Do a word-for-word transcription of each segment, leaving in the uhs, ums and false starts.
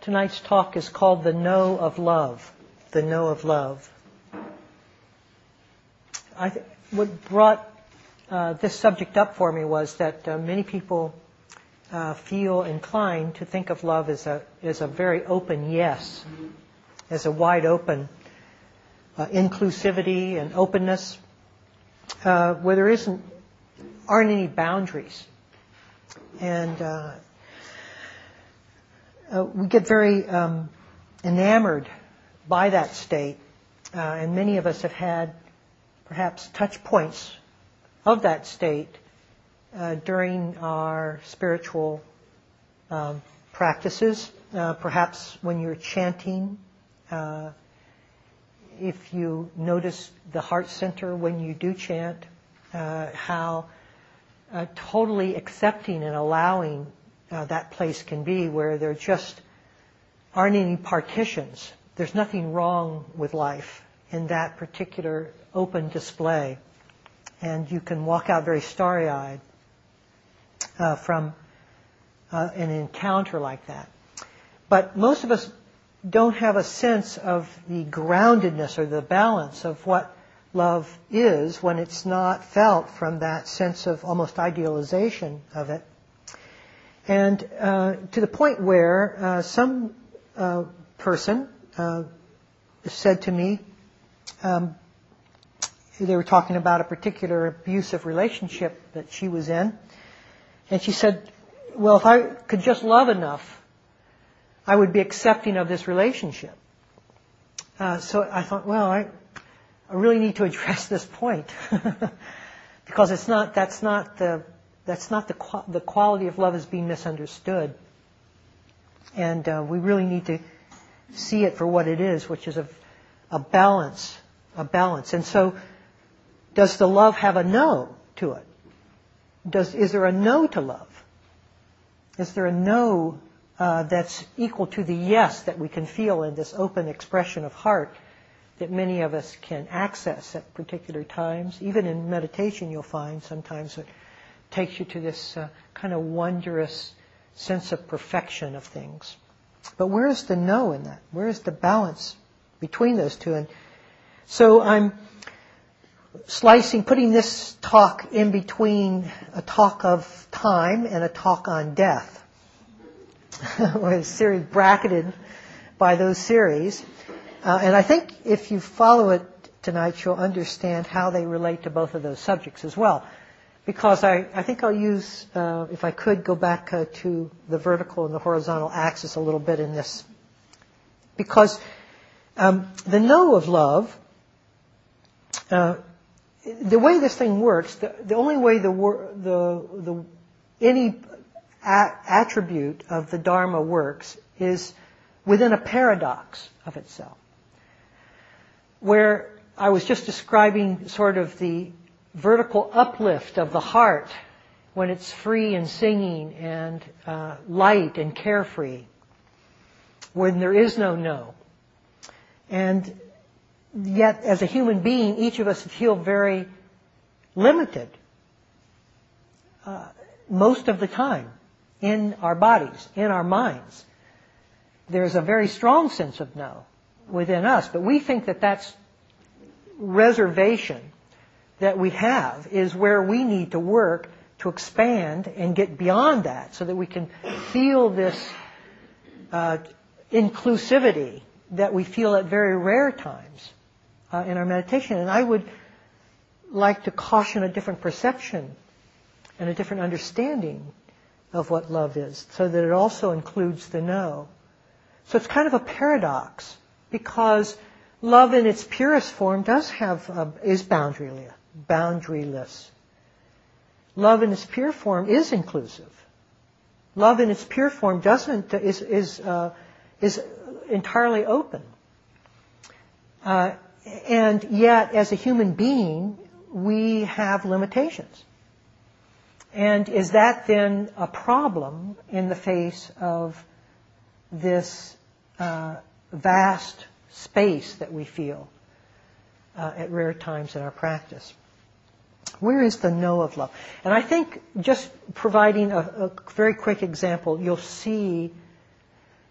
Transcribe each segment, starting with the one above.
Tonight's talk is called The No of Love. The No of Love. I th- what brought uh, this subject up for me was that uh, many people uh, feel inclined to think of love as a as a very open yes, as a wide open uh, inclusivity and openness, uh, where there isn't aren't any boundaries, and uh, uh, we get very um, enamored by that state, uh, and many of us have had perhaps touch points of that state uh, during our spiritual um, practices. Uh, perhaps when you're chanting, uh, if you notice the heart center when you do chant, uh, how uh, totally accepting and allowing uh, that place can be, where there just aren't any partitions. There's nothing wrong with life in that particular open display. And you can walk out very starry-eyed uh, from uh, an encounter like that. But most of us don't have a sense of the groundedness or the balance of what love is when it's not felt from that sense of almost idealization of it. And uh, to the point where uh, some uh, person uh, said to me, um, they were talking about a particular abusive relationship that she was in, and she said, well, if I could just love enough, I would be accepting of this relationship. Uh, so I thought, well, I, I really need to address this point because it's not. That's not the. That's not the the quality of love is being misunderstood, and uh, we really need to see it for what it is, which is a, a balance, a balance. And so, does the love have a no to it? Does is there a no to love? Is there a no uh, that's equal to the yes that we can feel in this open expression of heart that many of us can access at particular times? Even in meditation, you'll find sometimes it takes you to this uh, kind of wondrous sense of perfection of things. But where is the no in that? Where is the balance between those two? And so I'm slicing, putting this talk in between a talk of time and a talk on death. With a series bracketed by those series. Uh, and I think if you follow it tonight, you'll understand how they relate to both of those subjects as well. Because I, I think I'll use, uh, if I could, go back uh, to the vertical and the horizontal axis a little bit in this. Because um, the no of love, uh, the way this thing works, the, the only way the, the, the any a- attribute of the Dharma works is within a paradox of itself. Where I was just describing sort of the vertical uplift of the heart when it's free and singing and uh, light and carefree, when there is no no. And yet, as a human being, each of us feel very limited uh, most of the time in our bodies, in our minds. There's a very strong sense of no within us, but we think that that's reservation that we have is where we need to work to expand and get beyond that so that we can feel this uh, inclusivity that we feel at very rare times uh, in our meditation. And I would like to caution a different perception and a different understanding of what love is so that it also includes the no. So it's kind of a paradox because love in its purest form does have, uh, is boundaryless. boundaryless. Love in its pure form is inclusive. Love in its pure form doesn't is is uh, is entirely open. Uh, and yet, as a human being, we have limitations. And is that then a problem in the face of this uh, vast space that we feel uh, at rare times in our practice? Where is the no of love? And I think just providing a, a very quick example, you'll see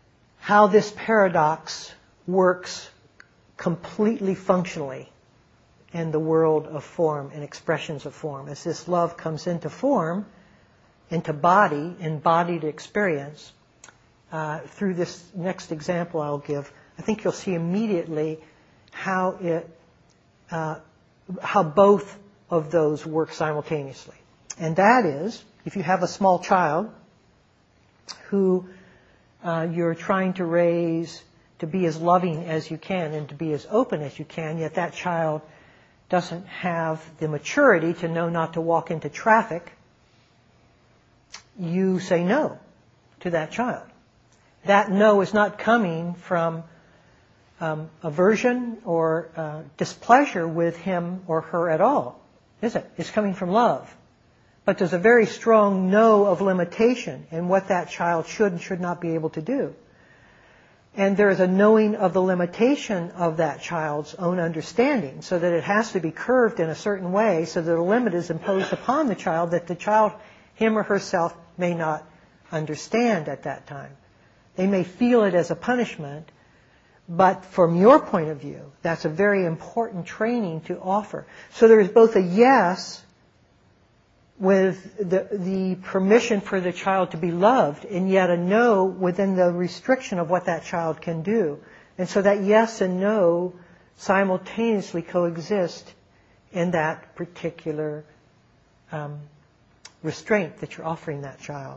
how this paradox works completely functionally in the world of form and expressions of form. As this love comes into form, into body, embodied experience, uh, through this next example I'll give, I think you'll see immediately how it, uh, how both of those work simultaneously. And that is, if you have a small child who uh, you're trying to raise to be as loving as you can and to be as open as you can, yet that child doesn't have the maturity to know not to walk into traffic, you say no to that child. That no is not coming from um, aversion or uh, displeasure with him or her at all, is it? It's coming from love. But there's a very strong no of limitation in what that child should and should not be able to do. And there is a knowing of the limitation of that child's own understanding, so that it has to be curved in a certain way so that a limit is imposed upon the child that the child, him or herself, may not understand at that time. They may feel it as a punishment, but from your point of view, that's a very important training to offer. So there is both a yes with the, the permission for the child to be loved, and yet a no within the restriction of what that child can do. And so that yes and no simultaneously coexist in that particular um, restraint that you're offering that child.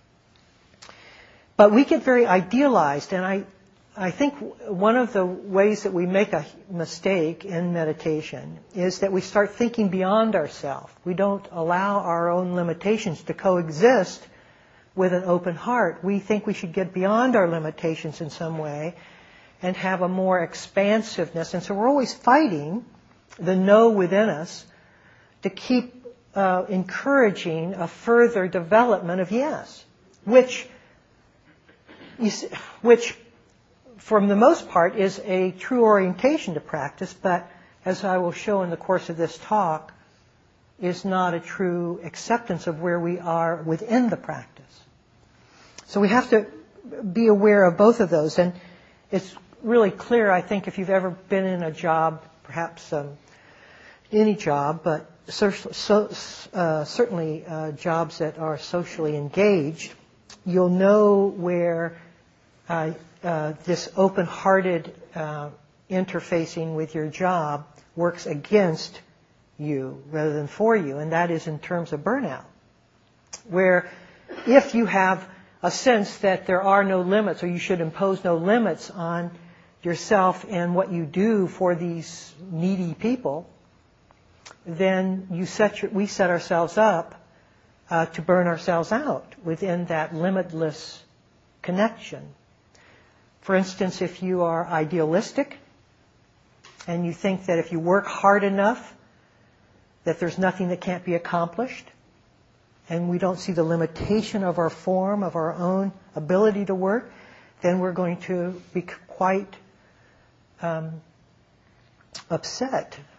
But we get very idealized, and I, I think one of the ways that we make a mistake in meditation is that we start thinking beyond ourselves. We don't allow our own limitations to coexist with an open heart. We think we should get beyond our limitations in some way and have a more expansiveness. And so we're always fighting the no within us to keep uh, encouraging a further development of yes, which, you see, which from the most part is a true orientation to practice, but as I will show in the course of this talk, is not a true acceptance of where we are within the practice. So we have to be aware of both of those. And it's really clear, I think, if you've ever been in a job, perhaps um, any job, but so, so, uh, certainly uh, jobs that are socially engaged, you'll know where uh, uh, this open-hearted uh, interfacing with your job works against you rather than for you, and that is in terms of burnout, where if you have a sense that there are no limits, or you should impose no limits on yourself and what you do for these needy people, then you set your, we set ourselves up uh, to burn ourselves out within that limitless connection. For instance, if you are idealistic and you think that if you work hard enough that there's nothing that can't be accomplished, and we don't see the limitation of our form, of our own ability to work, then we're going to be quite um, upset,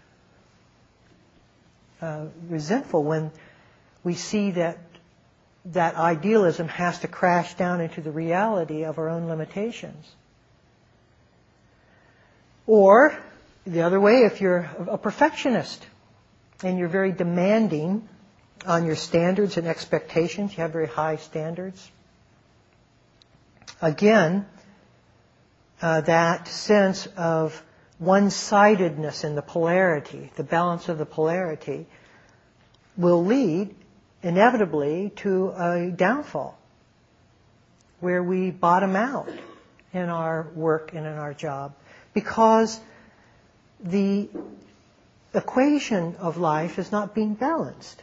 uh, resentful when we see that that idealism has to crash down into the reality of our own limitations. Or, the other way, if you're a perfectionist and you're very demanding on your standards and expectations, you have very high standards. Again, uh, that sense of one-sidedness in the polarity, the balance of the polarity, will lead inevitably to a downfall where we bottom out in our work and in our job, because the equation of life is not being balanced.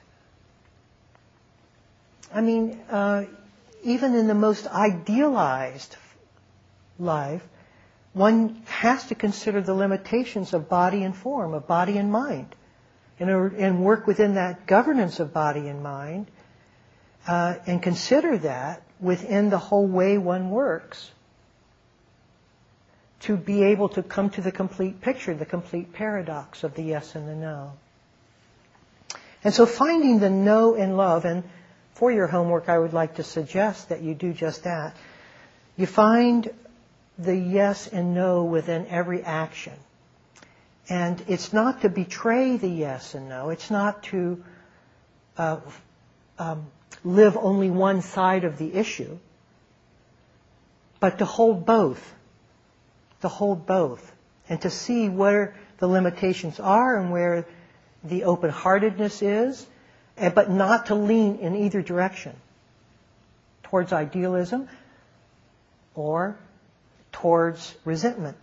I mean, uh, even in the most idealized life, one has to consider the limitations of body and form, of body and mind, and, and work within that governance of body and mind, uh, and consider that within the whole way one works to be able to come to the complete picture, the complete paradox of the yes and the no. And so finding the no in love, and for your homework I would like to suggest that you do just that. You find the yes and no within every action. And it's not to betray the yes and no. It's not to uh, um, live only one side of the issue, but to hold both. To hold both. And to see where the limitations are and where the open-heartedness is, but not to lean in either direction, towards idealism or towards resentment.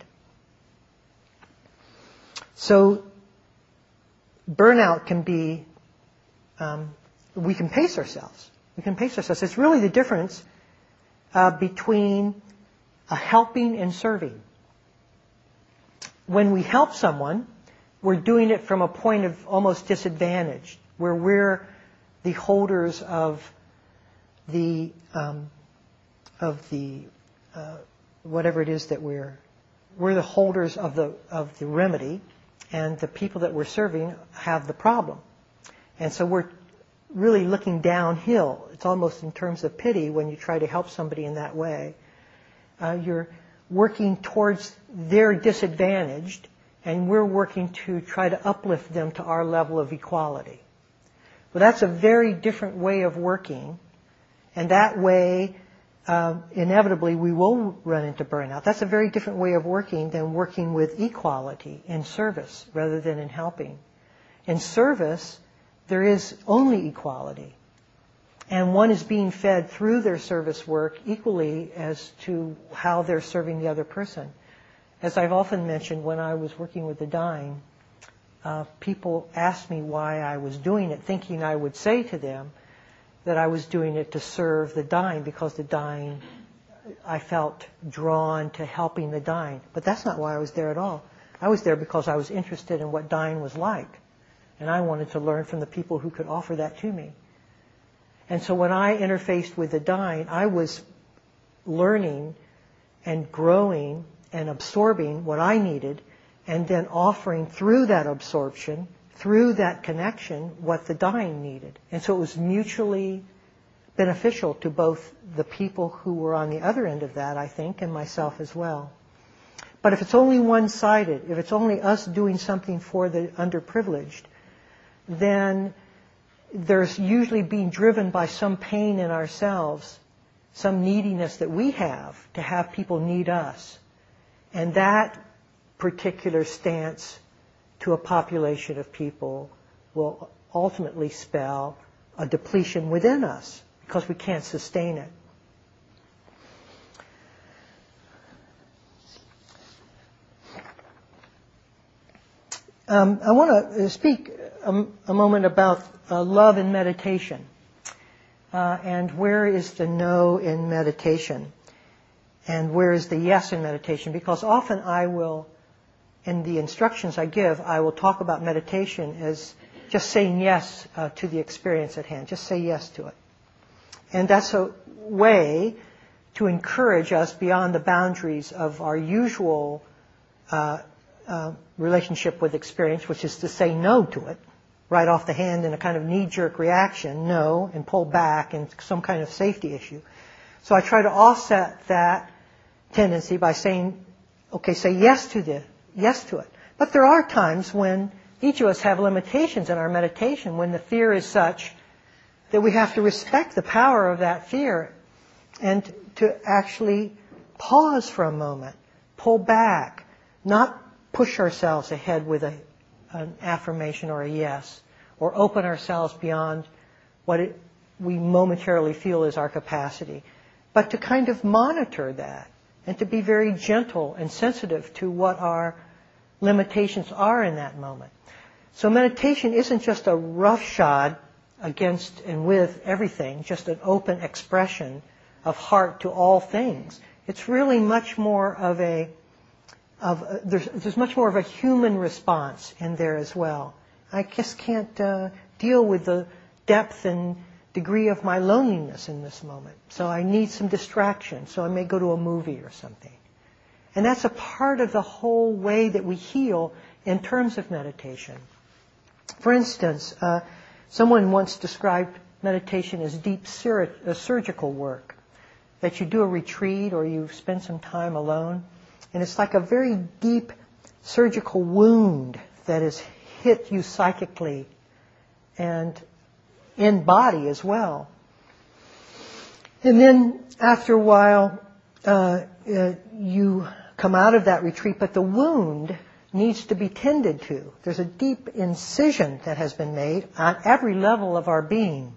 So burnout can be, um, we can pace ourselves. We can pace ourselves. It's really the difference uh, between a helping and serving. When we help someone, we're doing it from a point of almost disadvantage, where we're the holders of the um, of the uh, whatever it is that we're we're the holders of the of the remedy, and the people that we're serving have the problem, and so we're really looking downhill. It's almost in terms of pity when you try to help somebody in that way. Uh, you're working towards their disadvantaged, and we're working to try to uplift them to our level of equality. Well, that's a very different way of working, and that way, uh, inevitably, we will run into burnout. That's a very different way of working than working with equality in service rather than in helping. In service, there is only equality, and one is being fed through their service work equally as to how they're serving the other person. As I've often mentioned, when I was working with the dying, uh, people asked me why I was doing it, thinking I would say to them that I was doing it to serve the dying, because the dying, I felt drawn to helping the dying. But that's not why I was there at all. I was there because I was interested in what dying was like, and I wanted to learn from the people who could offer that to me. And so when I interfaced with the dying, I was learning and growing and absorbing what I needed, and then offering through that absorption, through that connection, what the dying needed. And so it was mutually beneficial to both the people who were on the other end of that, I think, and myself as well. But if it's only one-sided, if it's only us doing something for the underprivileged, then there's usually being driven by some pain in ourselves, some neediness that we have to have people need us. And that particular stance to a population of people will ultimately spell a depletion within us because we can't sustain it. Um, I want to speak a, a moment about uh, love and meditation. Uh, and where is the no in meditation? And where is the yes in meditation? Because often I will, in the instructions I give, I will talk about meditation as just saying yes uh, to the experience at hand. Just say yes to it. And that's a way to encourage us beyond the boundaries of our usual uh, uh, relationship with experience, which is to say no to it, right off the hand in a kind of knee-jerk reaction, no, and pull back in some kind of safety issue. So I try to offset that tendency by saying, okay, say yes to the, yes to it. But there are times when each of us have limitations in our meditation, when the fear is such that we have to respect the power of that fear and to actually pause for a moment, pull back, not push ourselves ahead with a, an affirmation or a yes, or open ourselves beyond what it, we momentarily feel is our capacity, but to kind of monitor that and to be very gentle and sensitive to what our limitations are in that moment. So meditation isn't just a roughshod against and with everything, just an open expression of heart to all things. It's really much more of a, of a, there's, there's much more of a human response in there as well. I just can't uh, deal with the depth and degree of my loneliness in this moment. So I need some distraction. So I may go to a movie or something. And that's a part of the whole way that we heal in terms of meditation. For instance, uh, someone once described meditation as deep sur- uh, surgical work. that you do a retreat or you spend some time alone, and it's like a very deep surgical wound that has hit you psychically and in body as well. And then after a while, uh, uh, you come out of that retreat, but the wound needs to be tended to. There's a deep incision that has been made on every level of our being.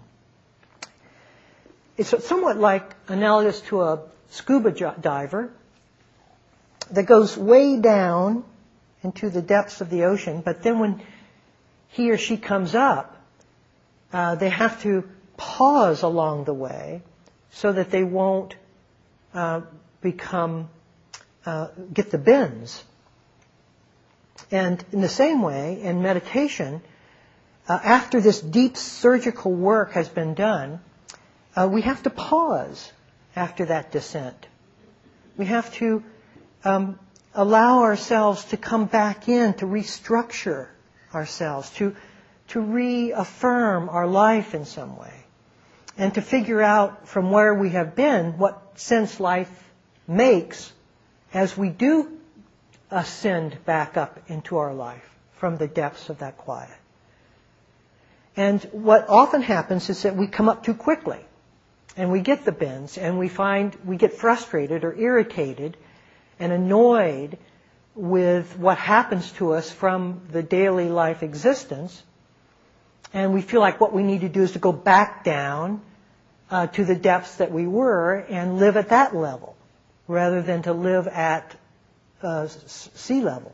It's somewhat like analogous to a scuba diver that goes way down into the depths of the ocean, but then when he or she comes up, uh, they have to pause along the way so that they won't uh, become, uh, get the bends. And in the same way, in meditation, uh, after this deep surgical work has been done, uh, we have to pause after that descent. We have to um, allow ourselves to come back in, to restructure ourselves, to, to reaffirm our life in some way, and to figure out from where we have been what sense life makes as we do ascend back up into our life from the depths of that quiet. And what often happens is that we come up too quickly and we get the bends and we find we get frustrated or irritated and annoyed with what happens to us from the daily life existence, and we feel like what we need to do is to go back down uh, to the depths that we were and live at that level rather than to live at Uh, sea level.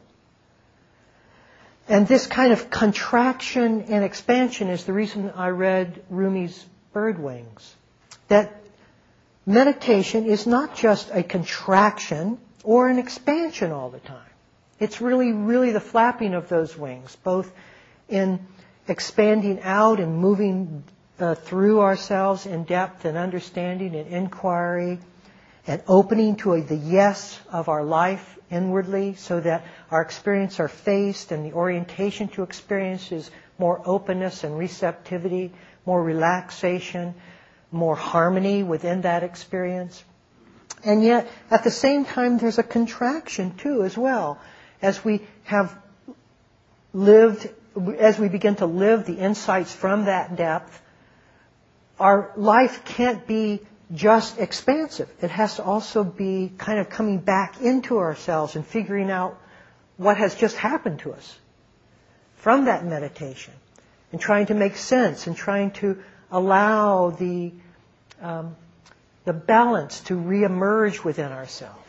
And this kind of contraction and expansion is the reason I read Rumi's Bird Wings. That meditation is not just a contraction or an expansion all the time. It's really, really the flapping of those wings, both in expanding out and moving uh, through ourselves in depth and understanding and inquiry, and opening to a, the yes of our life inwardly so that our experience are faced and the orientation to experience is more openness and receptivity, more relaxation, more harmony within that experience. And yet, at the same time, there's a contraction too as well. As we have lived, as we begin to live the insights from that depth, our life can't be just expansive. It has to also be kind of coming back into ourselves and figuring out what has just happened to us from that meditation, and trying to make sense and trying to allow the um, the balance to reemerge within ourselves.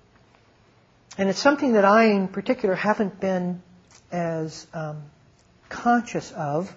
And it's something that I, in particular, haven't been as um, conscious of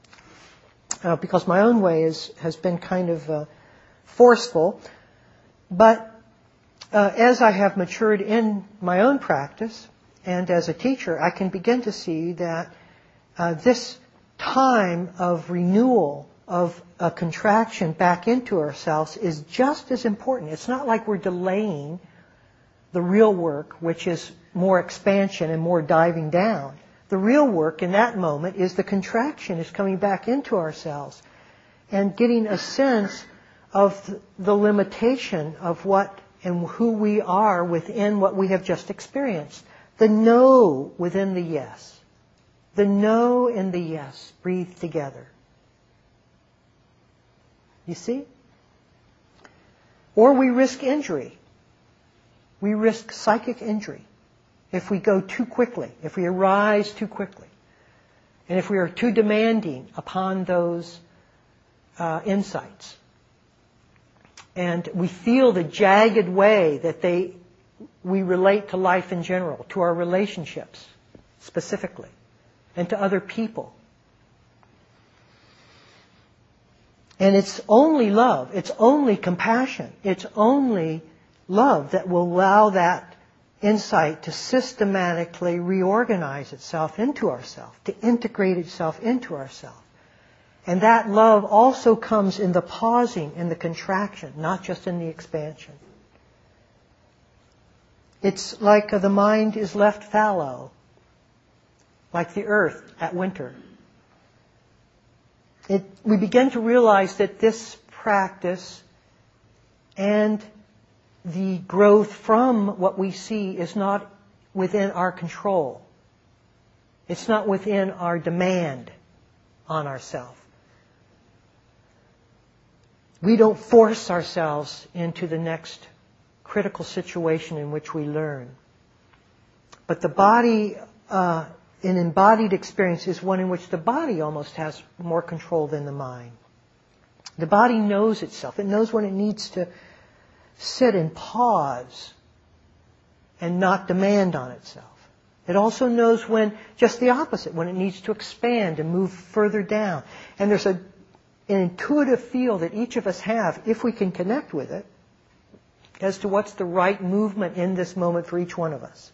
uh, because my own way is has been kind of uh, forceful, but uh, as I have matured in my own practice and as a teacher, I can begin to see that uh, this time of renewal, of a contraction back into ourselves is just as important. It's not like we're delaying the real work, which is more expansion and more diving down. The real work in that moment is the contraction, is coming back into ourselves and getting a sense of the limitation of what and who we are within what we have just experienced. The no within the yes. The no and the yes breathe together. You see? Or we risk injury. We risk psychic injury if we go too quickly, if we arise too quickly, and if we are too demanding upon those uh, insights. And we feel the jagged way that they, we relate to life in general, to our relationships specifically, and to other people. And it's only love, it's only compassion, it's only love that will allow that insight to systematically reorganize itself into ourselves, to integrate itself into ourselves. And that love also comes in the pausing, in the contraction, not just in the expansion. It's like the mind is left fallow, like the earth at winter. It, we begin to realize that this practice And the growth from what we see is not within our control. It's not within our demand on ourselves. We don't force ourselves into the next critical situation in which we learn. But the body, uh, an embodied experience is one in which the body almost has more control than the mind. The body knows itself. It knows when it needs to sit and pause and not demand on itself. It also knows when, just the opposite, when it needs to expand and move further down. And there's a, an intuitive feel that each of us have, if we can connect with it, as to what's the right movement in this moment for each one of us.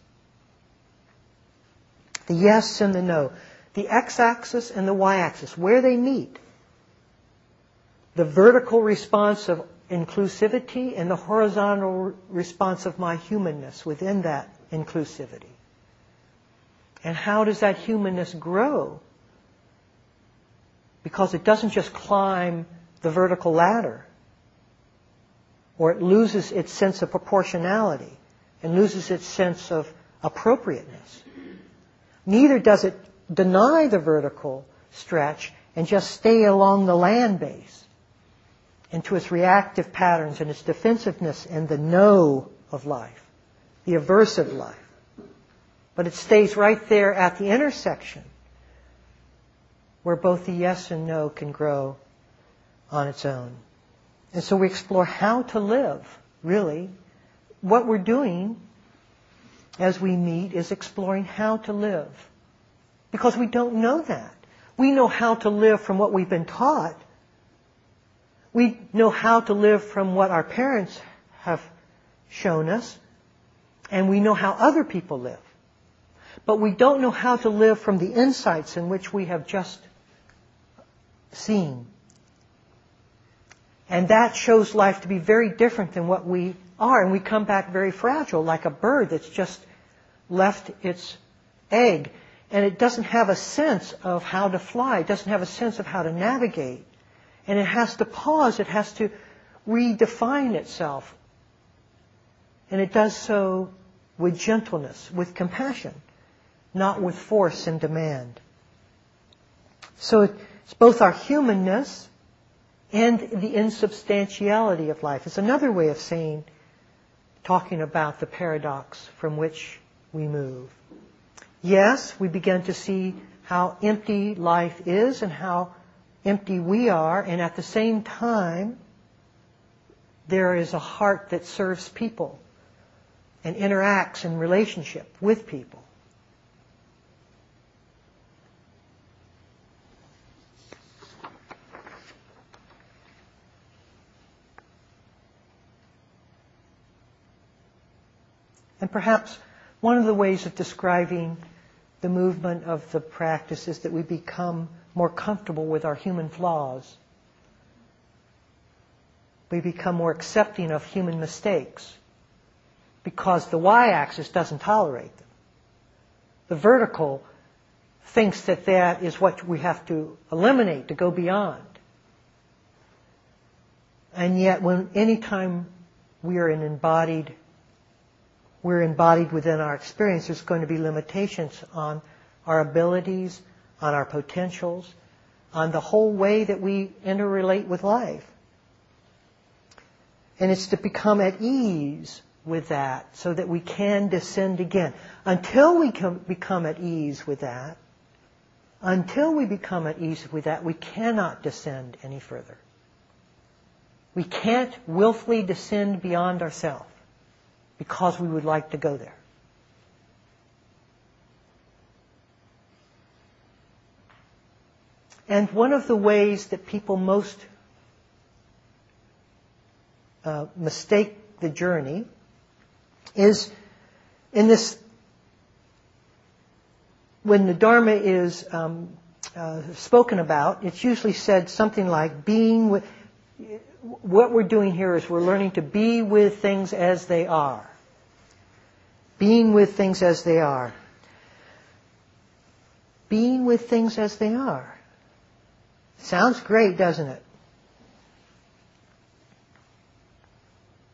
The yes and the no. The x-axis and the y-axis, where they meet. The vertical response of inclusivity and the horizontal response of my humanness within that inclusivity. And how does that humanness grow? Because it doesn't just climb the vertical ladder, or it loses its sense of proportionality and loses its sense of appropriateness. Neither does it deny the vertical stretch and just stay along the land base into its reactive patterns and its defensiveness and the no of life, the aversive life. But it stays right there at the intersection where both the yes and no can grow on its own. And so we explore how to live, really. What we're doing as we meet is exploring how to live. Because we don't know that. We know how to live from what we've been taught. We know how to live from what our parents have shown us. And we know how other people live. But we don't know how to live from the insights in which we have just seen. And that shows life to be very different than what we are. And we come back very fragile, like a bird that's just left its egg. And it doesn't have a sense of how to fly. It doesn't have a sense of how to navigate. And it has to pause. It has to redefine itself. And it does so with gentleness, with compassion, not with force and demand. So it's both our humanness and the insubstantiality of life. It's another way of saying, talking about the paradox from which we move. Yes, we begin to see how empty life is and how empty we are, and at the same time, there is a heart that serves people and interacts in relationship with people. And perhaps one of the ways of describing the movement of the practice is that we become more comfortable with our human flaws. We become more accepting of human mistakes because the y-axis doesn't tolerate them. The vertical thinks that that is what we have to eliminate, to go beyond. And yet, when any time we are an embodied we're embodied within our experience, there's going to be limitations on our abilities, on our potentials, on the whole way that we interrelate with life. And it's to become at ease with that so that we can descend again. Until we can become at ease with that, until we become at ease with that, we cannot descend any further. We can't willfully descend beyond ourselves, because we would like to go there. And one of the ways that people most uh, mistake the journey is in this, when the Dharma is um, uh, spoken about, it's usually said something like being with, what we're doing here is we're learning to be with things as they are. Being with things as they are. Being with things as they are. Sounds great, doesn't it?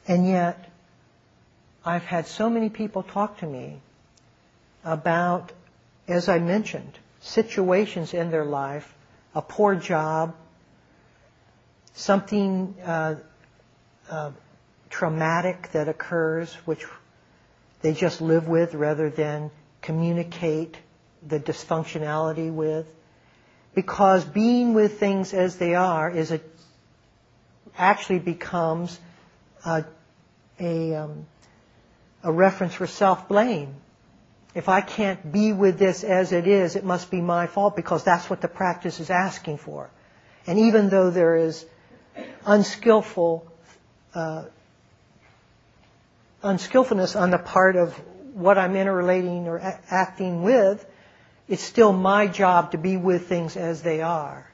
And yet, I've had so many people talk to me about, as I mentioned, situations in their life, a poor job, something uh, uh, traumatic that occurs, which they just live with rather than communicate the dysfunctionality with. Because being with things as they are is a, actually becomes a, a, um, a reference for self-blame. If I can't be with this as it is, it must be my fault because that's what the practice is asking for. And even though there is unskillful, uh, unskillfulness on the part of what I'm interrelating or a- acting with, it's still my job to be with things as they are.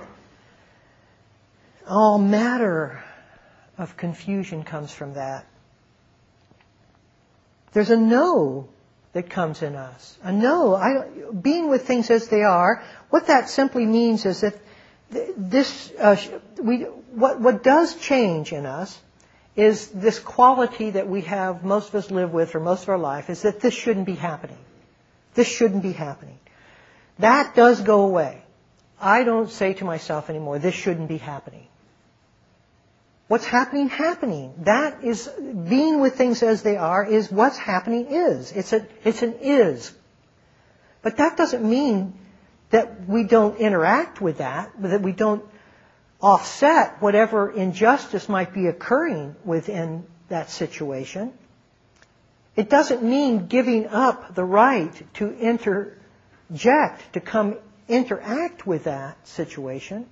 All matter of confusion comes from that. There's a no that comes in us. A no. I, being with things as they are, what that simply means is that this, uh, we, what, what does change in us is this quality that we have, most of us live with for most of our life, is that this shouldn't be happening. This shouldn't be happening. That does go away. I don't say to myself anymore, this shouldn't be happening. What's happening, happening. That is, being with things as they are is what's happening is. It's a, it's an is. But that doesn't mean that we don't interact with that, that we don't offset whatever injustice might be occurring within that situation. It doesn't mean giving up the right to interject, to come interact with that situation.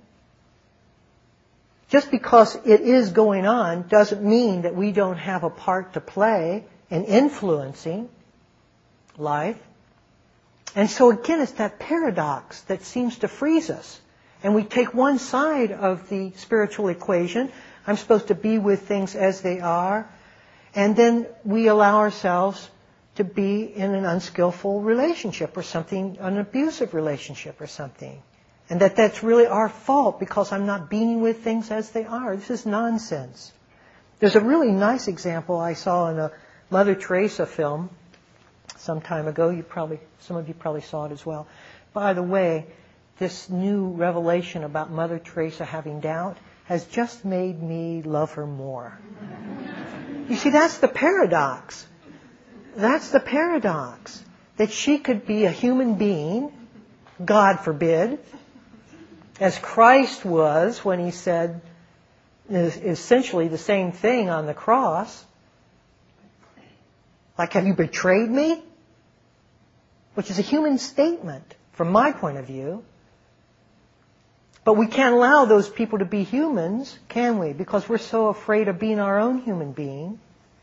Just because it is going on doesn't mean that we don't have a part to play in influencing life. And so again, it's that paradox that seems to freeze us. And we take one side of the spiritual equation. I'm supposed to be with things as they are. And then we allow ourselves to be in an unskillful relationship or something, an abusive relationship or something. And that that's really our fault because I'm not being with things as they are. This is nonsense. There's a really nice example I saw in a Mother Teresa film some time ago. You probably, some of you probably saw it as well. By the way, this new revelation about Mother Teresa having doubt has just made me love her more. You see, that's the paradox. That's the paradox. That she could be a human being, God forbid, as Christ was when he said essentially the same thing on the cross. Like, have you betrayed me? Which is a human statement from my point of view. But we can't allow those people to be humans, can we? Because we're so afraid of being our own human being.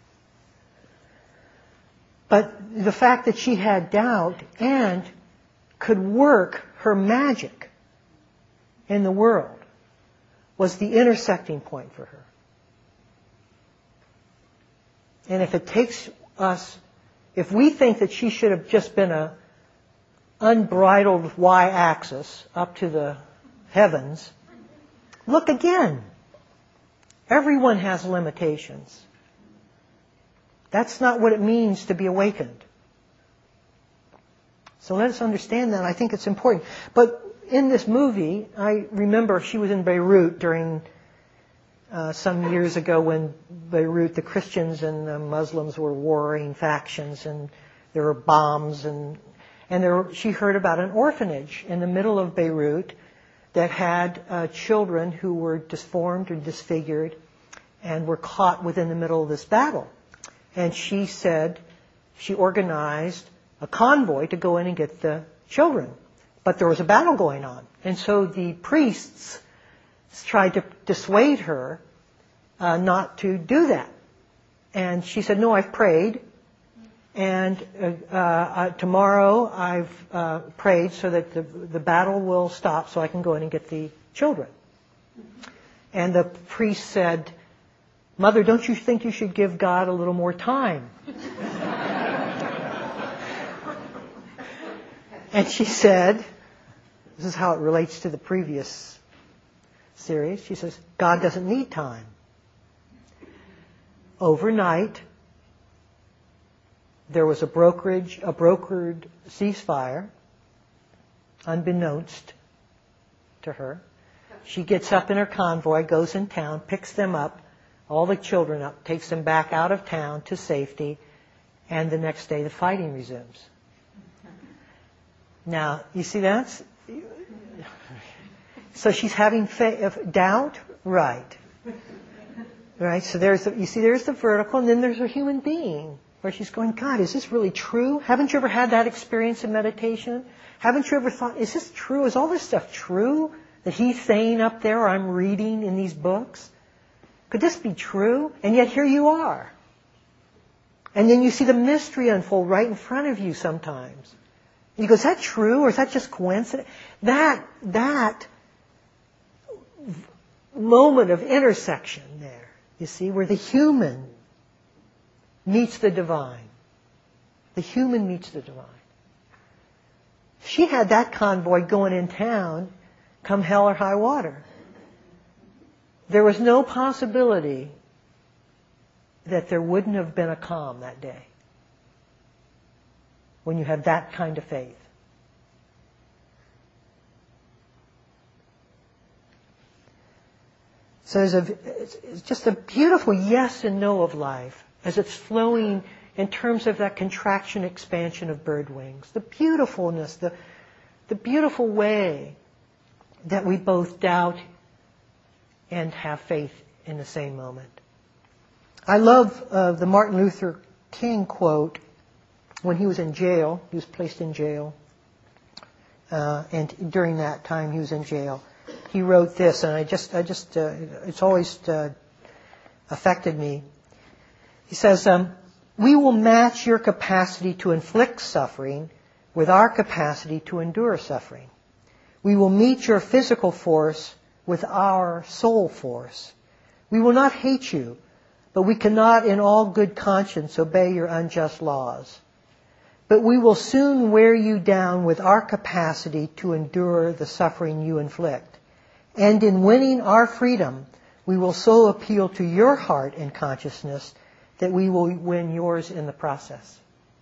But the fact that she had doubt and could work her magic in the world was the intersecting point for her. And if it takes us, if we think that she should have just been a unbridled y-axis up to the heavens, look again. Everyone has limitations. That's not what it means to be awakened. So let us understand that. I think it's important. But in this movie, I remember she was in Beirut during uh, some years ago when Beirut, the Christians and the Muslims were warring factions, and there were bombs, and and there were, she heard about an orphanage in the middle of Beirut that had uh, children who were disformed or disfigured and were caught within the middle of this battle. And she said she organized a convoy to go in and get the children. But there was a battle going on. And so the priests tried to dissuade her uh, not to do that. And she said, no, I've prayed. And uh, uh, tomorrow I've uh, prayed so that the, the battle will stop so I can go in and get the children. And the priest said, Mother, don't you think you should give God a little more time? And she said, this is how it relates to the previous series, she says, God doesn't need time. overnight, there was a brokerage, a brokered ceasefire, unbeknownst to her. She gets up in her convoy, goes in town, picks them up, all the children up, takes them back out of town to safety, and the next day the fighting resumes. Now, you see that's... So she's having fa- doubt? Right. Right, so there's, the, you see, there's the vertical, and then there's a human being, where she's going, God, is this really true? Haven't you ever had that experience in meditation? Haven't you ever thought, is this true? Is all this stuff true that he's saying up there or I'm reading in these books? Could this be true? And yet here you are. And then you see the mystery unfold right in front of you sometimes. And you go, is that true or is that just coincidence? That, that moment of intersection there, you see, where the human meets the divine. The human meets the divine. She had that convoy going in town, come hell or high water. There was no possibility that there wouldn't have been a calm that day when you have that kind of faith. So there's a, it's just a beautiful yes and no of life as it's flowing in terms of that contraction, expansion of bird wings. The beautifulness, the, the beautiful way that we both doubt and have faith in the same moment. I love uh, the Martin Luther King quote when he was in jail. He was placed in jail. Uh, and during that time he was in jail. He wrote this, and I just, I just, uh, it's always uh, affected me. He says, um, we will match your capacity to inflict suffering with our capacity to endure suffering. We will meet your physical force with our soul force. We will not hate you, but we cannot in all good conscience obey your unjust laws. But we will soon wear you down with our capacity to endure the suffering you inflict. And in winning our freedom, we will so appeal to your heart and consciousness that we will win yours in the process.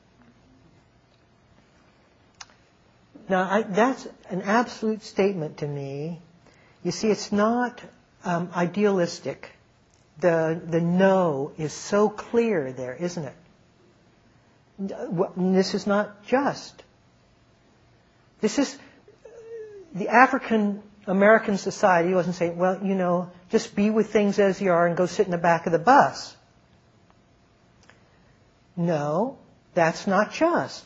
Now, I, that's an absolute statement to me. You see, it's not um, idealistic. The, the no is so clear there, isn't it? This is not just. This is the African American society wasn't saying, well, you know, just be with things as you are and go sit in the back of the bus. No, that's not just.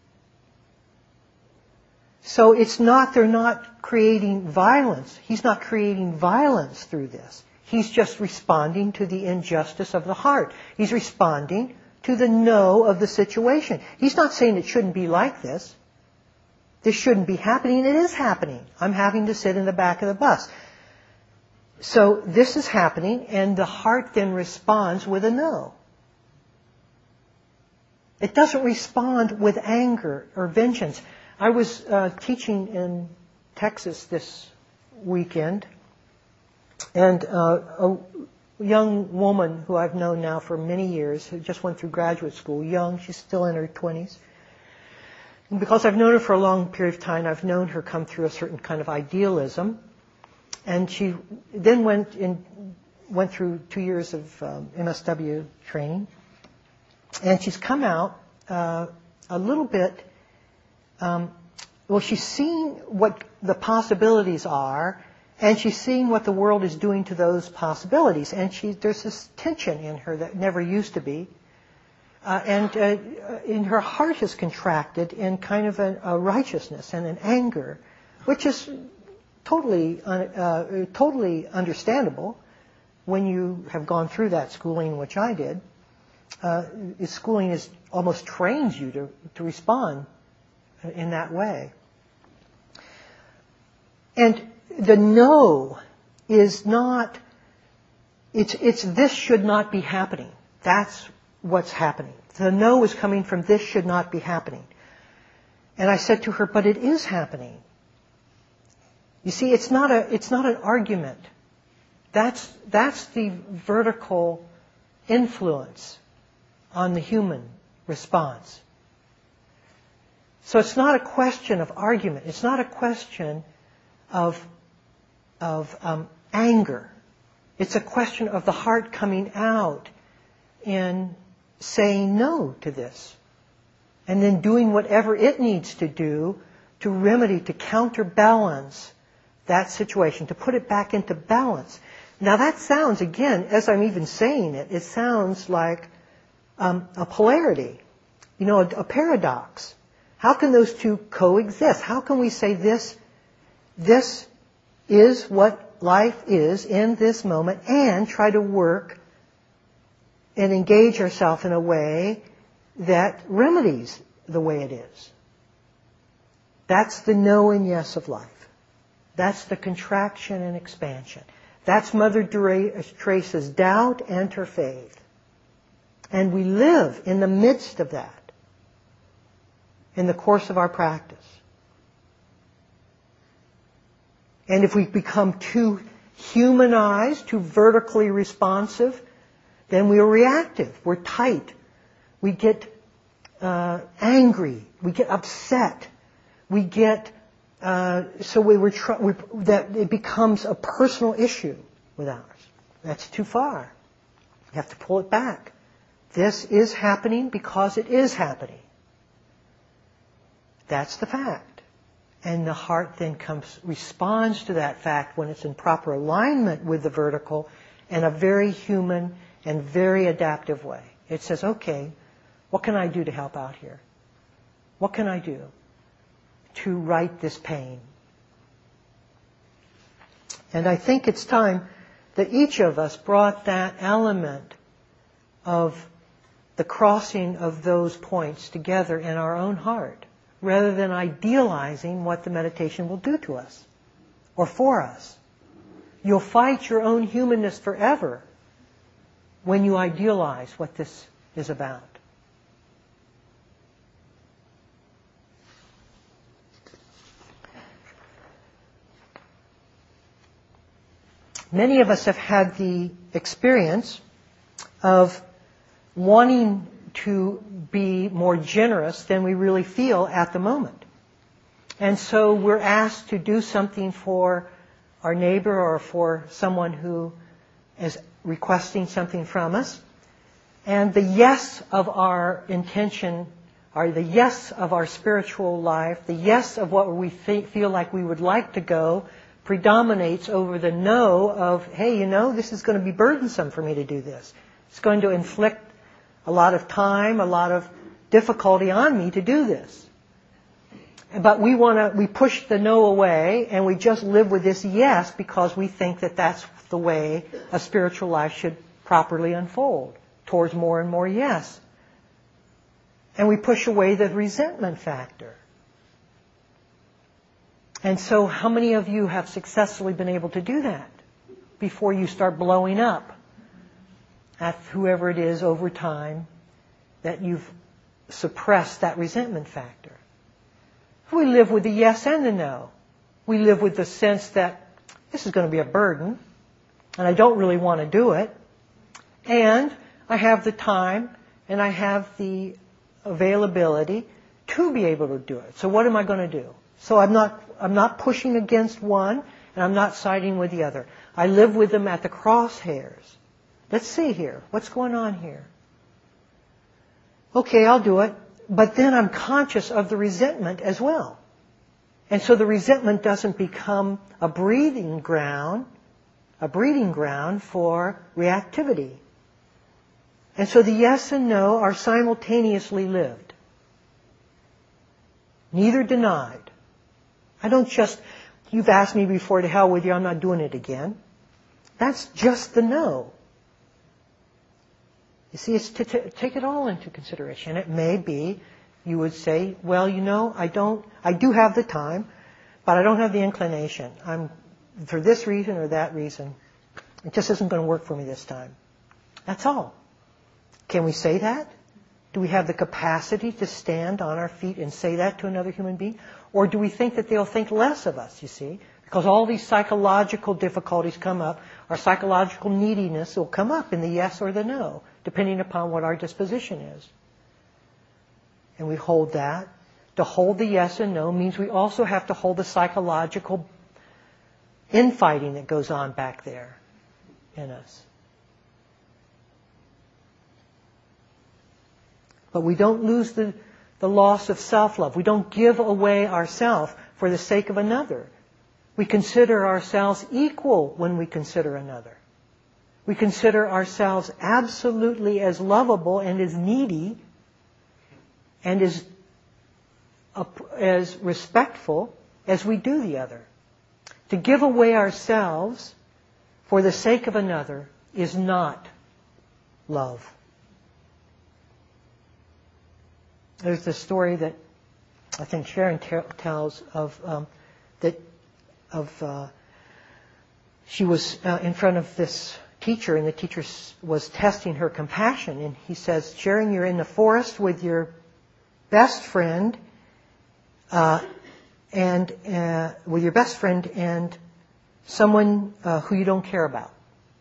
So it's not, they're not creating violence. He's not creating violence through this. He's just responding to the injustice of the heart. He's responding to the no of the situation. He's not saying it shouldn't be like this. This shouldn't be happening. It is happening. I'm having to sit in the back of the bus. So this is happening, and the heart then responds with a no. It doesn't respond with anger or vengeance. I was uh, teaching in Texas this weekend, and uh, a young woman who I've known now for many years, who just went through graduate school, young, she's still in her twenties. And because I've known her for a long period of time, I've known her come through a certain kind of idealism. And she then went in, went through two years of um, M S W training. And she's come out uh, a little bit, um, well, she's seen what the possibilities are, and she's seeing what the world is doing to those possibilities. And she, there's this tension in her that never used to be. Uh, and uh, in her heart has contracted in kind of a, a righteousness and an anger, which is totally, uh, uh, totally understandable when you have gone through that schooling, which I did. Uh, schooling is almost trains you to, to respond in that way. And the no is not, it's, it's this should not be happening. That's what's happening. The no is coming from this should not be happening. And I said to her, but it is happening. You see, it's not a, it's not an argument. That's, that's the vertical influence on the human response. So it's not a question of argument. It's not a question of, of um, anger. It's a question of the heart coming out in saying no to this. And then doing whatever it needs to do to remedy, to counterbalance that situation, to put it back into balance. Now that sounds, again, as I'm even saying it, it sounds like um, a polarity, you know, a, a paradox. How can those two coexist? How can we say this, this is what life is in this moment, and try to work and engage ourselves in a way that remedies the way it is? That's the no and yes of life. That's the contraction and expansion. That's Mother Teresa's doubt and her faith. And we live in the midst of that in the course of our practice. And if we become too humanized, too vertically responsive, then we are reactive. We're tight. We get uh, angry. We get upset. We get uh, so we were tr- we, that it becomes a personal issue with ours. That's too far. You have to pull it back. This is happening because it is happening. That's the fact. And the heart then comes, responds to that fact when it's in proper alignment with the vertical in a very human and very adaptive way. It says, okay, what can I do to help out here? What can I do to right this pain? And I think it's time that each of us brought that element of the crossing of those points together in our own heart, rather than idealizing what the meditation will do to us or for us. You'll fight your own humanness forever when you idealize what this is about. Many of us have had the experience of wanting to be more generous than we really feel at the moment. And so we're asked to do something for our neighbor or for someone who is requesting something from us. And the yes of our intention, or the yes of our spiritual life, the yes of what we th- feel like we would like to go, predominates over the no of, hey, you know, this is going to be burdensome for me to do this. It's going to inflict a lot of time, a lot of difficulty on me to do this. But we want to, we push the no away and we just live with this yes because we think that that's the way a spiritual life should properly unfold, towards more and more yes. And we push away the resentment factor. And so how many of you have successfully been able to do that before you start blowing up at whoever it is over time that you've suppressed that resentment factor? We live with the yes and the no. We live with the sense that this is going to be a burden and I don't really want to do it, and I have the time and I have the availability to be able to do it. So what am I going to do? So I'm not I'm not pushing against one and I'm not siding with the other. I live with them at the crosshairs. Let's see here. What's going on here? Okay, I'll do it. But then I'm conscious of the resentment as well. And so the resentment doesn't become a breeding ground, a breeding ground for reactivity. And so the yes and no are simultaneously lived. Neither denied. I don't just, you've asked me before, to hell with you, I'm not doing it again. That's just the no. You see, it's to t- take it all into consideration. It may be, you would say, well, you know, I don't, I do have the time, but I don't have the inclination. I'm, for this reason or that reason, it just isn't going to work for me this time. That's all. Can we say that? Do we have the capacity to stand on our feet and say that to another human being? Or do we think that they'll think less of us, you see? Because all these psychological difficulties come up, our psychological neediness will come up in the yes or the no. depending upon what our disposition is. And we hold that. To hold the yes and no means we also have to hold the psychological infighting that goes on back there in us. But we don't lose the, the loss of self-love. We don't give away ourself for the sake of another. We consider ourselves equal when we consider another. We consider ourselves absolutely as lovable and as needy and as, as respectful as we do the other. To give away ourselves for the sake of another is not love. There's the story that I think Sharon t- tells of um, that of uh, she was uh, in front of this teacher, and the teacher was testing her compassion, and he says, Sharon, you're in the forest with your best friend, uh, and uh, with your best friend and someone uh, who you don't care about.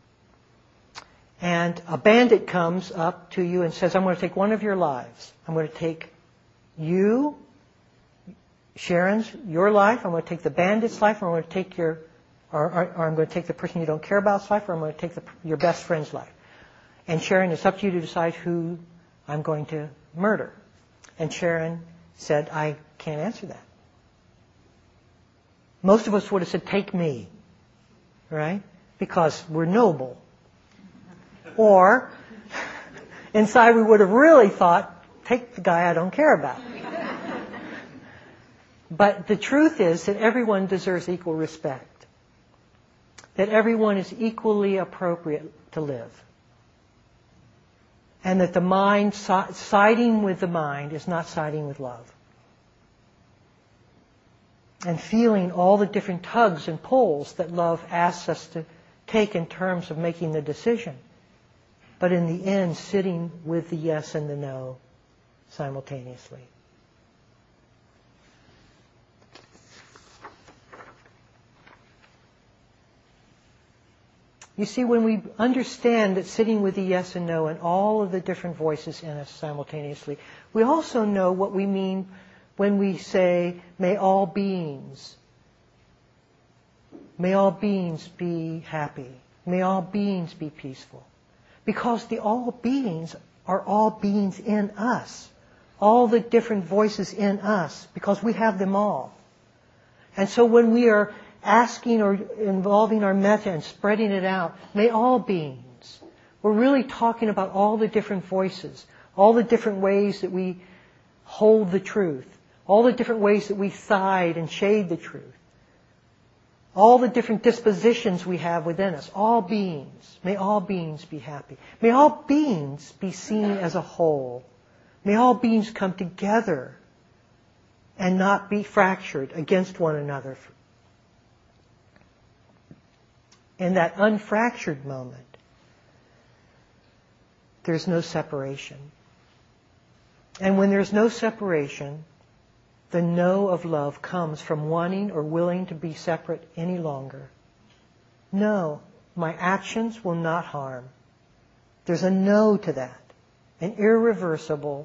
And a bandit comes up to you and says, I'm going to take one of your lives. I'm going to take you, Sharon's, your life. I'm going to take the bandit's life. I'm going to take your, or, or, or I'm going to take the person you don't care about's life, or I'm going to take the, your best friend's life. And Sharon, it's up to you to decide who I'm going to murder. And Sharon said, I can't answer that. Most of us would have said, take me, right? Because we're noble. Or, inside we would have really thought, take the guy I don't care about. But the truth is that everyone deserves equal respect. That everyone is equally appropriate to live. And that the mind, siding with the mind is not siding with love. And feeling all the different tugs and pulls that love asks us to take in terms of making the decision. But in the end, sitting with the yes and the no simultaneously. You see, when we understand that sitting with the yes and no and all of the different voices in us simultaneously, we also know what we mean when we say, may all beings, may all beings be happy, may all beings be peaceful. Because the all beings are all beings in us. All the different voices in us, because we have them all. And so when we are asking or involving our metta and spreading it out, may all beings, we're really talking about all the different voices, all the different ways that we hold the truth, all the different ways that we side and shade the truth, all the different dispositions we have within us, all beings, may all beings be happy. May all beings be seen as a whole. May all beings come together and not be fractured against one another. In that unfractured moment, there's no separation. And when there's no separation, the no of love comes from wanting or willing to be separate any longer. No, my actions will not harm. There's a no to that. An irreversible,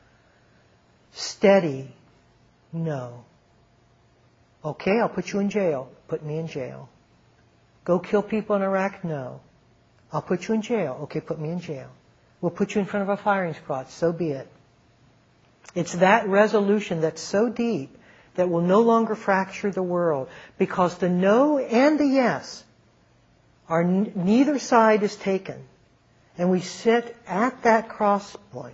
steady no. Okay, I'll put you in jail. Put me in jail. Go kill people in Iraq? No. I'll put you in jail. Okay, put me in jail. We'll put you in front of a firing squad. So be it. It's that resolution that's so deep that will no longer fracture the world, because the no and the yes are n- neither side is taken. And we sit at that cross point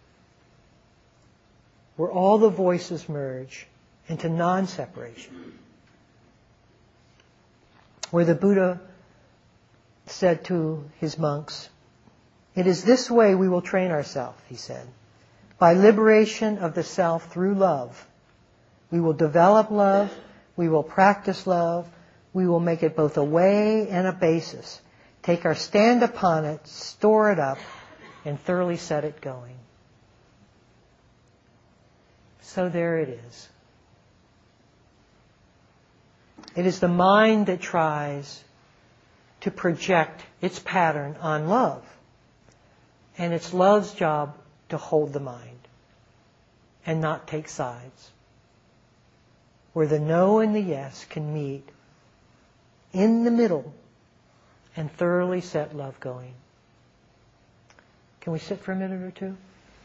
where all the voices merge into non-separation. Where the Buddha said to his monks, it is this way we will train ourselves, he said. By liberation of the self through love. We will develop love, we will practice love, we will make it both a way and a basis. Take our stand upon it, store it up, and thoroughly set it going. So there it is. It is the mind that tries to project its pattern on love. And it's love's job to hold the mind and not take sides, where the no and the yes can meet in the middle and thoroughly set love going. Can we sit for a minute or two?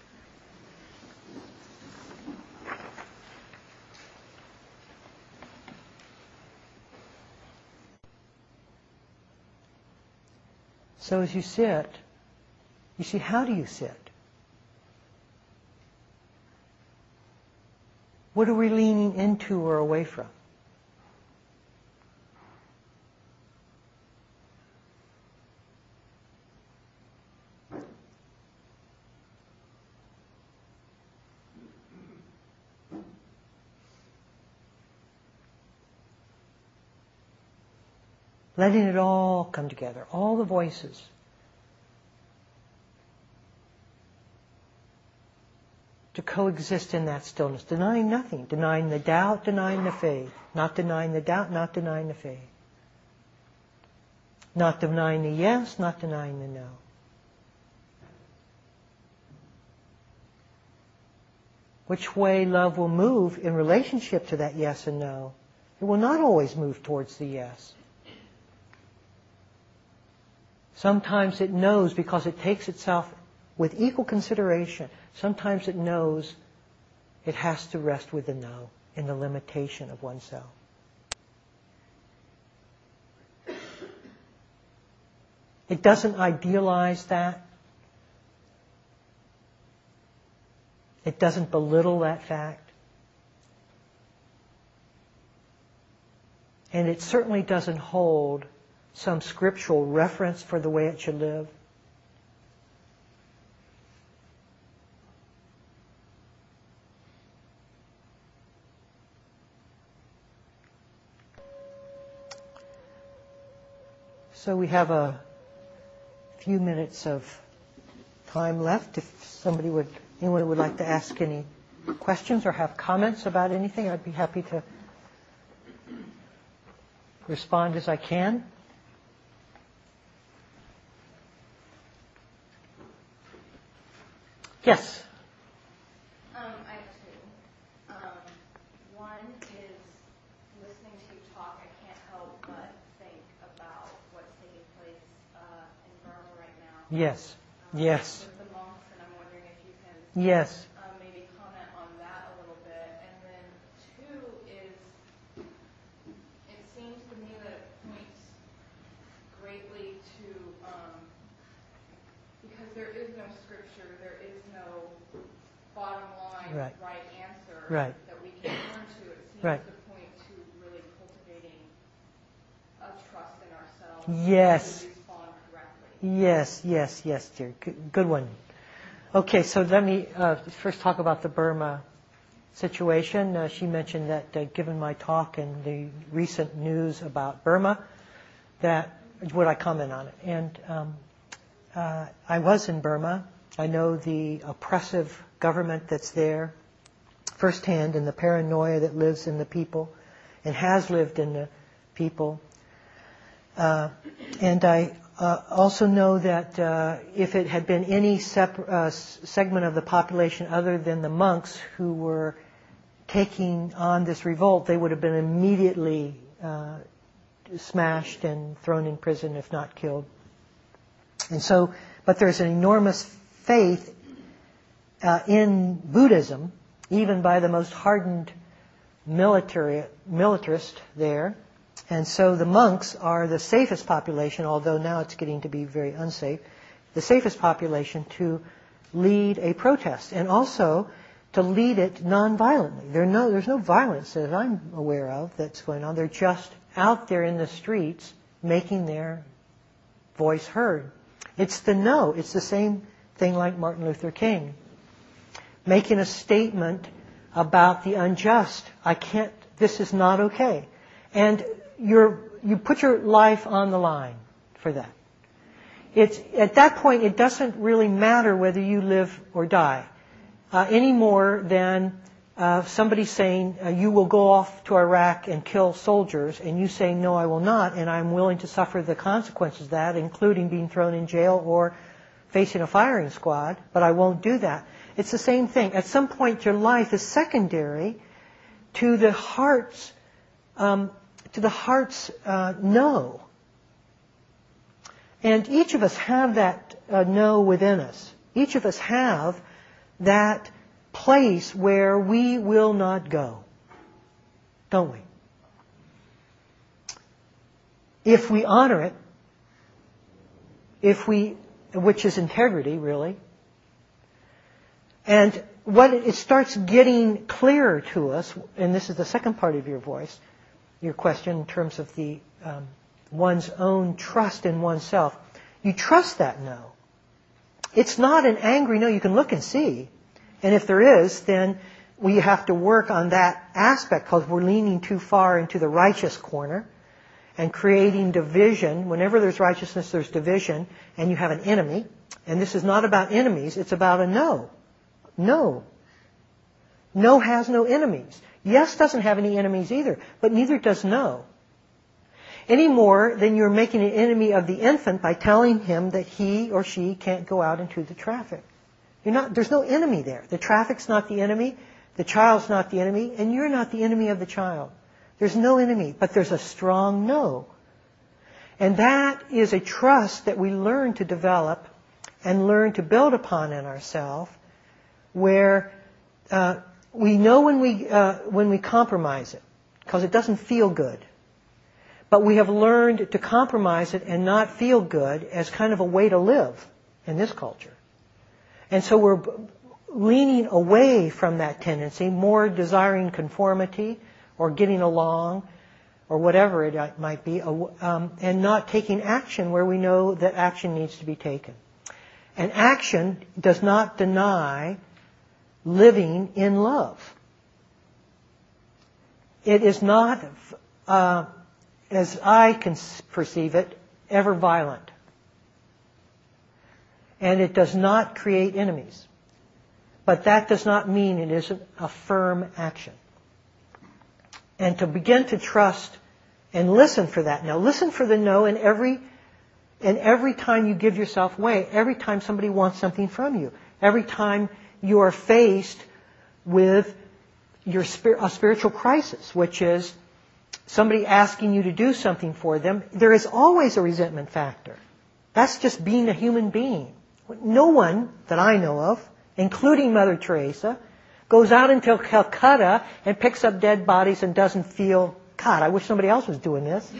So as you sit, you see, how do you sit? What are we leaning into or away from? Letting it all come together, all the voices. To coexist in that stillness, denying nothing, denying the doubt, denying the faith, not denying the doubt, not denying the faith. Not denying the yes, not denying the no. Which way love will move in relationship to that yes and no. It will not always move towards the yes. Sometimes it knows because it takes itself with equal consideration. Sometimes it knows it has to rest with the no in the limitation of oneself. It doesn't idealize that. It doesn't belittle that fact. And it certainly doesn't hold some scriptural reference for the way it should live. So we have a few minutes of time left. If somebody would, anyone would like to ask any questions or have comments about anything, I'd be happy to respond as I can. Yes. Um, I have two. Um, one is listening to you talk, I can't help but think about what's taking place uh, in Burma right now. Yes. Um, Yes. With the monks, and I'm wondering if you can Yes. um, maybe comment on that a little bit. And then two is, it seems to me that it points greatly to, um, because there is no scripture, there is no bottom line Right. right answer Right. that we can turn to. It seems Right. to point to really cultivating a trust in ourselves Yes. to respond correctly. Yes, yes, yes, dear. Good, good one. Okay, so let me uh, first talk about the Burma situation. Uh, she mentioned that uh, given my talk and the recent news about Burma, that would I comment on it? And um, uh, I was in Burma. I know the oppressive government that's there firsthand and the paranoia that lives in the people and has lived in the people. Uh, and I uh, also know that uh, if it had been any separ- uh, segment of the population other than the monks who were taking on this revolt, they would have been immediately uh, smashed and thrown in prison, if not killed. And so, but there's an enormous faith uh, in Buddhism, even by the most hardened military militarist there. And so the monks are the safest population, although now it's getting to be very unsafe, the safest population to lead a protest, and also to lead it non-violently. There no, there's no violence that I'm aware of that's going on. They're just out there in the streets making their voice heard. It's the no. It's the same thing like Martin Luther King, making a statement about the unjust. I can't, this is not okay. And you're, you put your life on the line for that. It's, at that point, it doesn't really matter whether you live or die, uh, any more than uh, somebody saying, uh, you will go off to Iraq and kill soldiers, and you say, no, I will not, and I'm willing to suffer the consequences of that, including being thrown in jail or facing a firing squad, but I won't do that. It's the same thing. At some point, your life is secondary to the heart's um, to the heart's uh, no. And each of us have that uh, no within us. Each of us have that place where we will not go, don't we? If we honor it, if we, which is integrity, really. And what it starts getting clearer to us, and this is the second part of your voice, your question in terms of the um, one's own trust in oneself. You trust that no. It's not an angry no. You can look and see. And if there is, then we have to work on that aspect because we're leaning too far into the righteous corner and creating division. Whenever there's righteousness, there's division, and you have an enemy. And this is not about enemies. It's about a no. No. No has no enemies. Yes doesn't have any enemies either, but neither does no. Any more than you're making an enemy of the infant by telling him that he or she can't go out into the traffic. You're not, there's no enemy there. The traffic's not the enemy, the child's not the enemy, and you're not the enemy of the child. There's no enemy, but there's a strong no. And that is a trust that we learn to develop and learn to build upon in ourselves, where uh, we know when we uh, when we compromise it, because it doesn't feel good. But we have learned to compromise it and not feel good as kind of a way to live in this culture. And so we're leaning away from that tendency, more desiring conformity or getting along or whatever it might be, um, and not taking action where we know that action needs to be taken. And action does not deny living in love. It is not, uh, as I can perceive it, ever violent. And it does not create enemies. But that does not mean it isn't a firm action. And to begin to trust and listen for that no. Listen for the no in every, in every time you give yourself way, every time somebody wants something from you, every time you are faced with your spir- a spiritual crisis, which is somebody asking you to do something for them. There is always a resentment factor. That's just being a human being. No one that I know of, including Mother Teresa, goes out into Calcutta and picks up dead bodies and doesn't feel, God, I wish somebody else was doing this.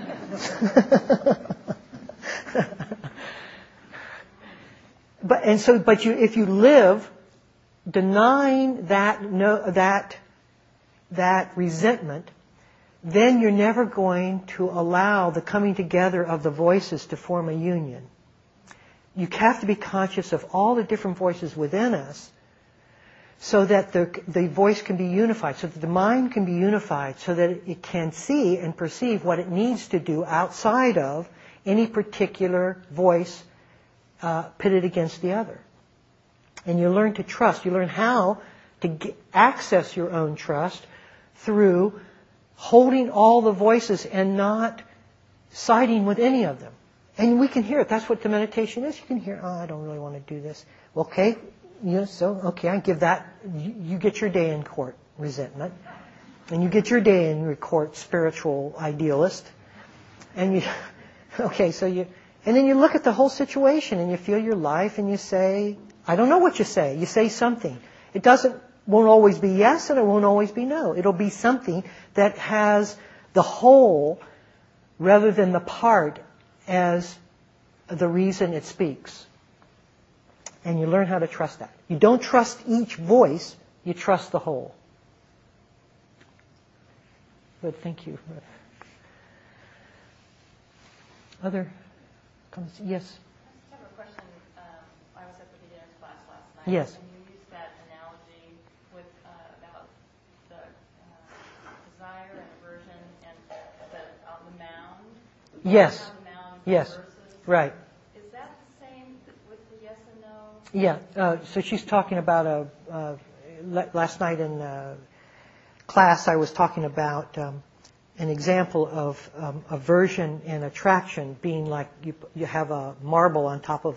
but and so, but you, if you live denying that no, that that resentment, then you're never going to allow the coming together of the voices to form a union. You have to be conscious of all the different voices within us so that the, the voice can be unified, so that the mind can be unified, so that it can see and perceive what it needs to do outside of any particular voice uh, pitted against the other. And you learn to trust. You learn how to get, access your own trust through holding all the voices and not siding with any of them. And we can hear it. That's what the meditation is. You can hear, oh, I don't really want to do this. Okay, you know, so, okay, I give that. You, you get your day in court, resentment. And you get your day in your court, spiritual idealist. And you, okay, so you, and then you look at the whole situation and you feel your life and you say, I don't know what you say. You say something. It doesn't, won't always be yes and it won't always be no. It'll be something that has the whole rather than the part as the reason it speaks. And you learn how to trust that. You don't trust each voice, you trust the whole. Good, thank you. Other comments? Yes? I just have a question. Um, I was at the beginner's class last night. Yes. And you used that analogy with uh, about the uh, desire and aversion and the, uh, the mound. Yes. The mound Yes. versus. Right. Is that the same with the yes and no? Yeah. Uh, so she's talking about a. Uh, last night in uh, class, I was talking about um, an example of um, aversion and attraction being like you, you have a marble on top of a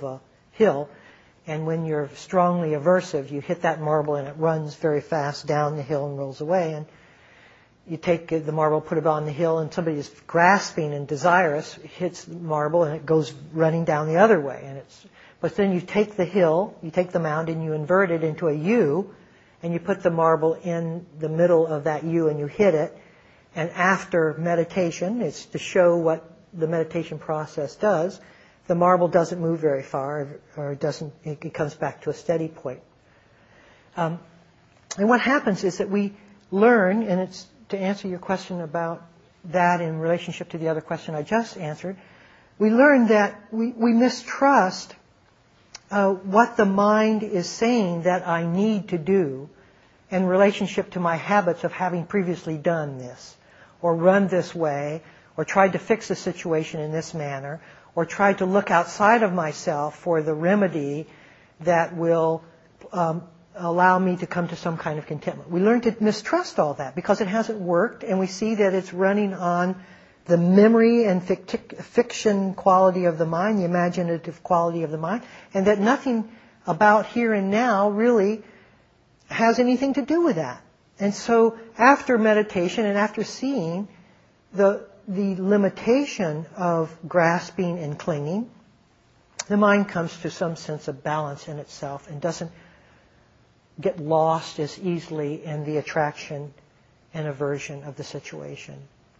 hill. And when you're strongly aversive, you hit that marble and it runs very fast down the hill and rolls away. And you take the marble, put it on the hill, and somebody is grasping and desirous hits the marble and it goes running down the other way. And it's, but then you take the hill, you take the mound, and you invert it into a U, and you put the marble in the middle of that U and you hit it. And after meditation, it's to show what the meditation process does. The marble doesn't move very far, or it doesn't. It comes back to a steady point. Um, and what happens is that we learn, and it's to answer your question about that in relationship to the other question I just answered, we learn that we, we mistrust uh, what the mind is saying that I need to do in relationship to my habits of having previously done this, or run this way, or tried to fix the situation in this manner, or tried to look outside of myself for the remedy that will um, allow me to come to some kind of contentment. We learn to mistrust all that because it hasn't worked, and we see that it's running on the memory and ficti- fiction quality of the mind, the imaginative quality of the mind, and that nothing about here and now really has anything to do with that. And so after meditation and after seeing the the limitation of grasping and clinging, the mind comes to some sense of balance in itself and doesn't get lost as easily in the attraction and aversion of the situation.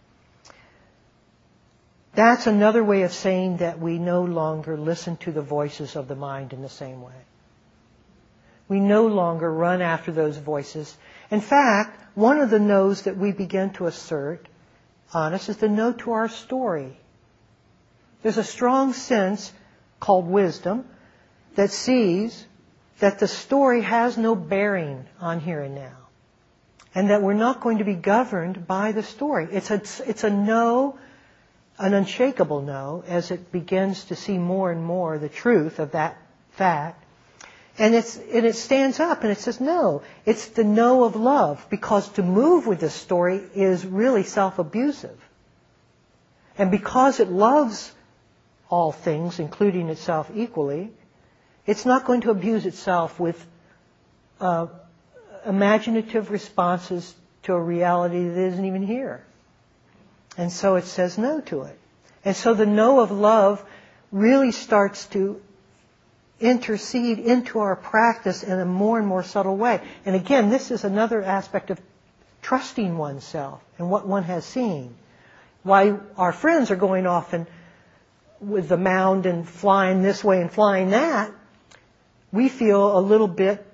That's another way of saying that we no longer listen to the voices of the mind in the same way. We no longer run after those voices. In fact, one of the no's that we begin to assert on us is the no to our story. There's a strong sense called wisdom that sees that the story has no bearing on here and now, and that we're not going to be governed by the story. It's a, it's a no, an unshakable no, as it begins to see more and more the truth of that fact. And, it's, and it stands up and it says, no, it's the no of love, because to move with this story is really self-abusive. And because it loves all things, including itself equally, it's not going to abuse itself with uh, imaginative responses to a reality that isn't even here. And so it says no to it. And so the no of love really starts to intercede into our practice in a more and more subtle way. And again, this is another aspect of trusting oneself and what one has seen. Why our friends are going off and with the mound and flying this way and flying that, we feel a little bit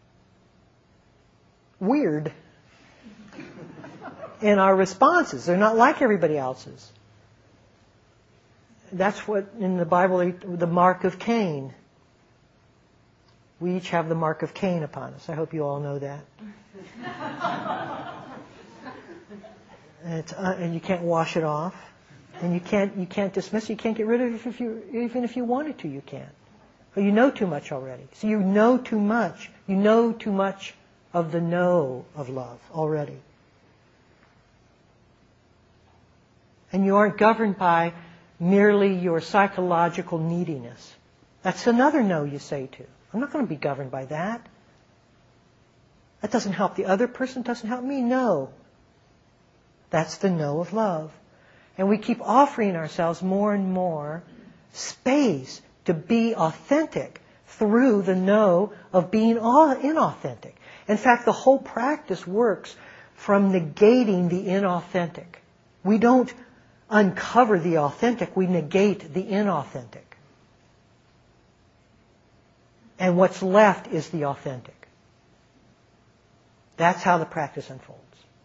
weird in our responses. They're not like everybody else's. That's what in the Bible, the mark of Cain. We each have the mark of Cain upon us. I hope you all know that. and, it's, uh, and you can't wash it off, and you can't you can't dismiss it. You can't get rid of it if you even if you wanted to. You can't. But you know too much already. So you know too much. You know too much of the know of love already, and you aren't governed by merely your psychological neediness. That's another no you say to. I'm not going to be governed by that. That doesn't help the other person, doesn't help me. No. That's the no of love. And we keep offering ourselves more and more space to be authentic through the no of being all inauthentic. In fact, the whole practice works from negating the inauthentic. We don't uncover the authentic, we negate the inauthentic. And what's left is the authentic. That's how the practice unfolds.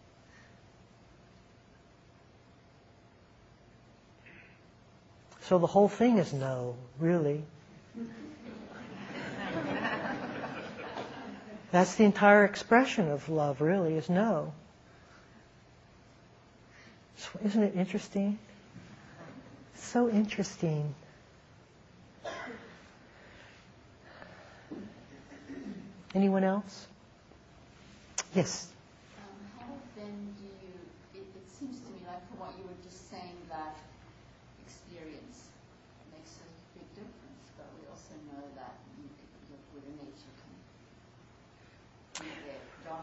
So the whole thing is no, really. That's the entire expression of love, really, is no. So isn't it interesting? So interesting. Anyone else? Yes. Um, how then do you, it, it seems to me like from what you were just saying that experience makes a big difference, but we also know that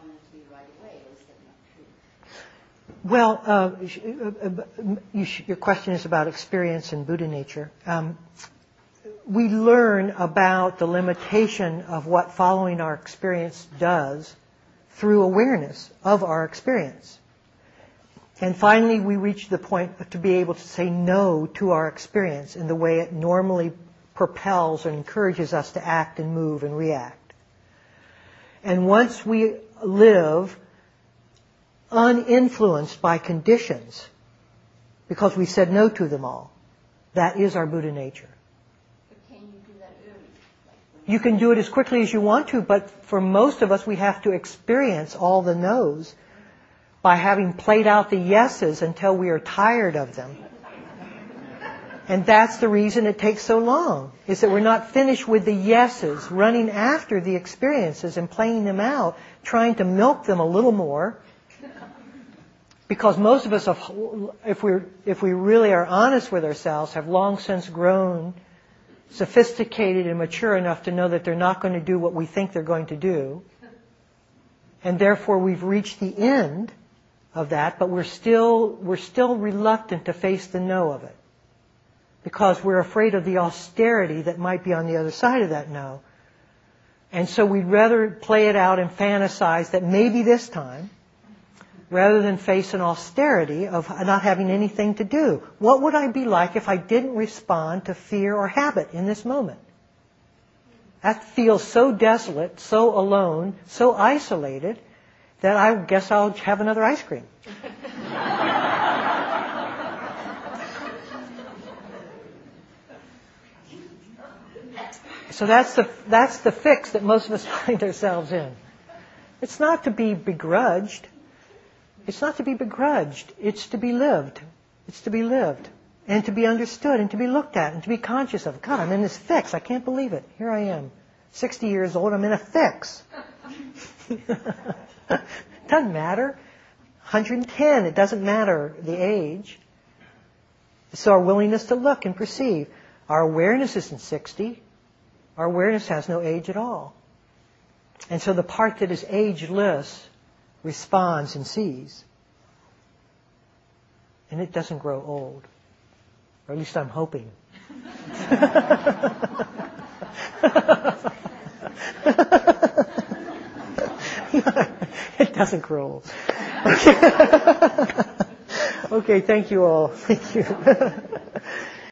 prominently right away, or is that not true? Well, uh, sh- uh, uh, you sh- your question is about experience and Buddha nature. Um, we learn about the limitation of what following our experience does through awareness of our experience. And finally, we reach the point to be able to say no to our experience in the way it normally propels and encourages us to act and move and react. And once we live uninfluenced by conditions, because we said no to them all, that is our Buddha nature. But can you do that early? Like You can do it as quickly as you want to, but for most of us, we have to experience all the no's by having played out the yeses until we are tired of them. And that's the reason it takes so long, is that we're not finished with the yeses, running after the experiences and playing them out, trying to milk them a little more. Because most of us, have, if we're, if we really are honest with ourselves, have long since grown sophisticated and mature enough to know that they're not going to do what we think they're going to do. And therefore we've reached the end of that, but we're still, we're still reluctant to face the no of it. Because we're afraid of the austerity that might be on the other side of that no. And so we'd rather play it out and fantasize that maybe this time, rather than face an austerity of not having anything to do. What would I be like if I didn't respond to fear or habit in this moment? That feels so desolate, so alone, so isolated, that I guess I'll have another ice cream. So that's the, that's the fix that most of us find ourselves in. It's not to be begrudged. It's not to be begrudged. It's to be lived. It's to be lived. And to be understood and to be looked at and to be conscious of. God, I'm in this fix. I can't believe it. Here I am. sixty years old. I'm in a fix. Doesn't matter. one hundred ten. It doesn't matter the age. It's our willingness to look and perceive. Our awareness isn't sixty. Our awareness has no age at all. And so the part that is ageless responds and sees. And it doesn't grow old. Or at least I'm hoping. It doesn't grow old. Okay, thank you all. Thank you.